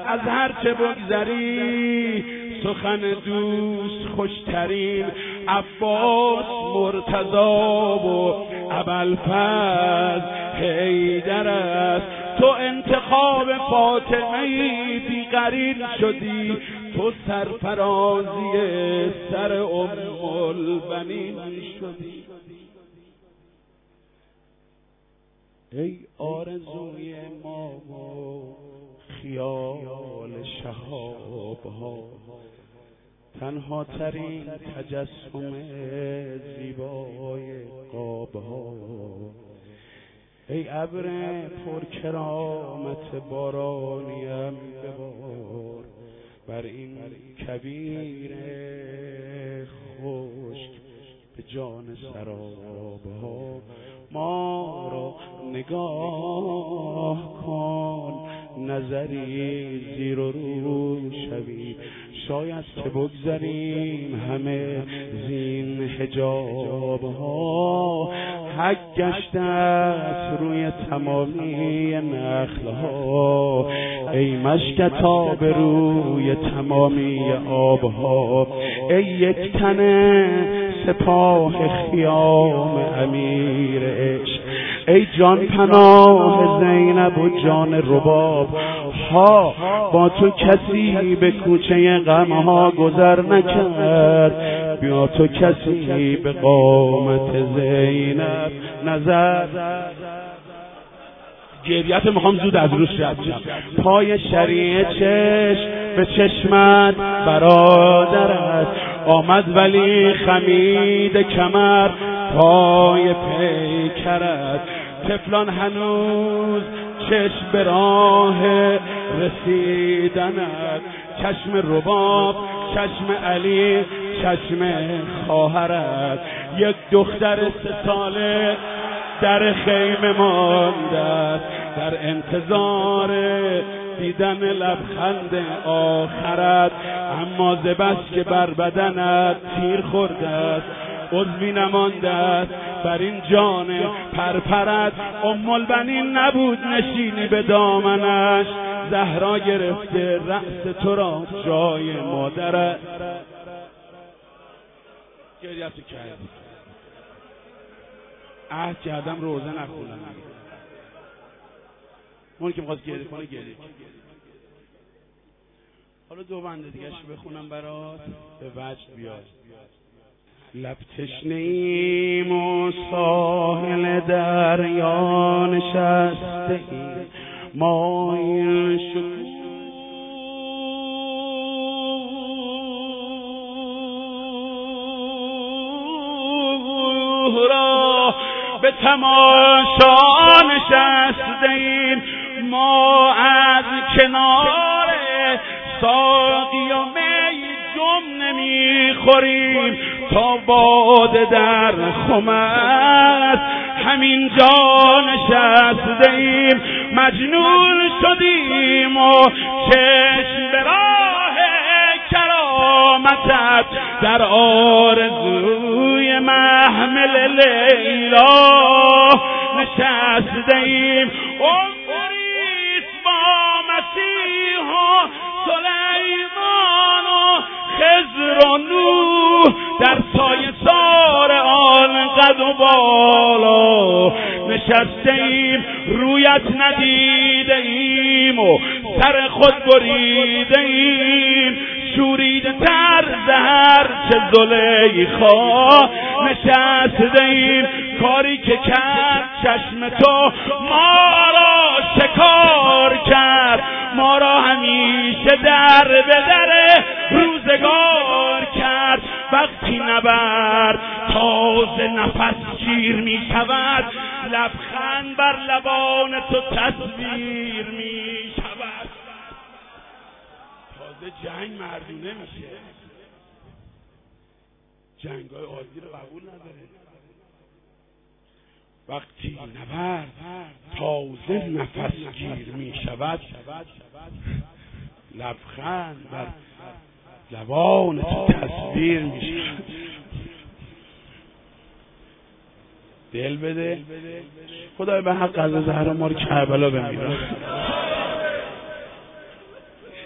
از هر چه بگذری سخن دوست خوشترین عباس مرتضی و ابوالفضل حیدر است. تو انتخاب فاطمه بی‌قرین شدی، تو سرفرازی سر ام البنین شدی. ای آرزوی ما و خیال شهاب‌ها، تنها ترین تجسم زیبای قاب‌ها. ای ابر پر کرامت بارانیم ببار بر این کبیر خشک به جان سراب‌ها. ما را نگاه کن نظری زیر و رو شوی، شاید که بگذاریم همه زین حجاب‌ها. حق گشته است روی تمامی نخل‌ها، ای مشکتاب روی تمامی آبها. ای یک تن سپاه خیام امیر عشق، ای جان پناه زینب و جان رباب ها. با تو کسی به کوچه غمها گذر نکرد، بیا تو کسی به قامت زینب نظر. گریت میخوام زود از روش رد شم. پای شریع چشم به چشمت برادرت آمد، ولی خمید کمر پای پیکرت. طفلان هنوز چشم به راه رسیدنت، چشم رباب، چشم علی، چشم خواهرت. یک دختر 3 ساله در خیمه مانده در انتظار دیدن لبخند آخرت، اما ز بس که بر بدنت تیر خورده است عضوی نمانده است بر این جان پرپرت. ام البنین نبود نشینی به دامنش، زهرا گرفته رأس تو را جای مادرت. گریه‌تو کردی، عهد کردم روزه نخونم. اون که میخواست گریه کنه گریه. حالا 2 بنده دیگه شو بخونم برات به وجد بیاد. لب تشنه ایم و ساحل دریا نشسته ایم، مایل شکوه را به تماشا نشسته ایم. ما از کنار ساقی و می جم نمیخوریم، تا باده در خم است همینجا نشسته ایم. مجنون شدیم و چشم به راه کرامتت، در آرزوی محمل لیلا نشسته ایم. عمریست با مسیح و سلیمان و خضر و نوح، در سایه سار آن قد و بالا نشسته ایم. رویت ندیده ایم و سر خود بریده ایم، شوریده تر زهر چه زلیخا نشسته ایم. کاری که کرد چشم تو ما را شکار کرد، ما را همیشه در به در روزگار کرد. وقتی نبرد تازه نفس گیر می شود، لبخند بر لبان تو تصویر می شود. تازه جنگ مردونه میشه، جنگای عادی رو قبول نداره. وقتی نبرد تازه نفس گیر می شود، لبخند بر لبان تو تصویر می شود. دل بده خدای به حق از زهرا ما رو کربلا بمیره.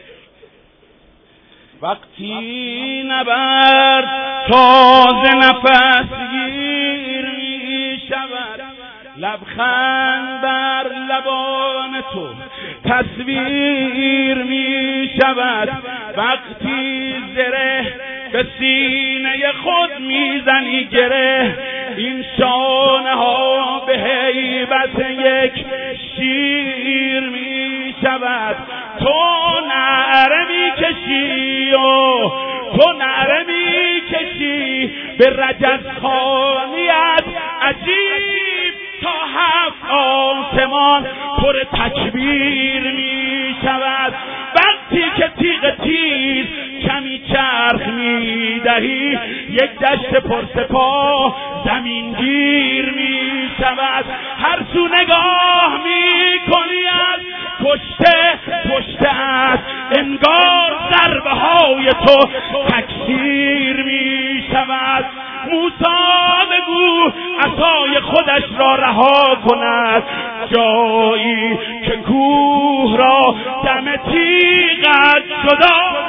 وقتی نبرد تازه نفس گیر می شود، لبخند بر لبان تو تصویر می شود. وقتی زره به سینه خود میزنی گره، این شانه ها به هیبت یک شیر می شود. تو نعره می کشی و تو نعره می کشی به رجزخانیت عجیب، تا هفت آسمان پر تکبیر می شود. وقتی که تیغ تیز کمی چرخ می دهی، یک دشت پرسپاه زمین گیر می شود. هر سو نگاه می کنی از پشت است، انگار ضربه های تو تکثیر می شود. موسی بگو عصای خودش را رها کند، جایی که کوه را دم تیغت جدا.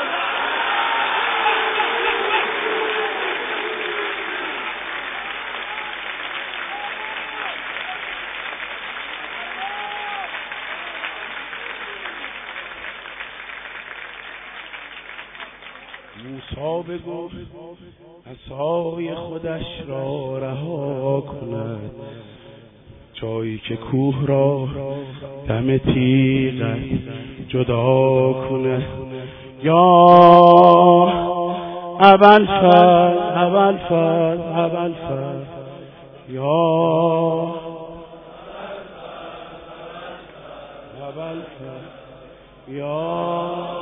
موسی بگو عصای خودش را رها کند، جایی که کوه را دم تیغت جدا کند. یا ابوالفضل یا ابوالفضل یا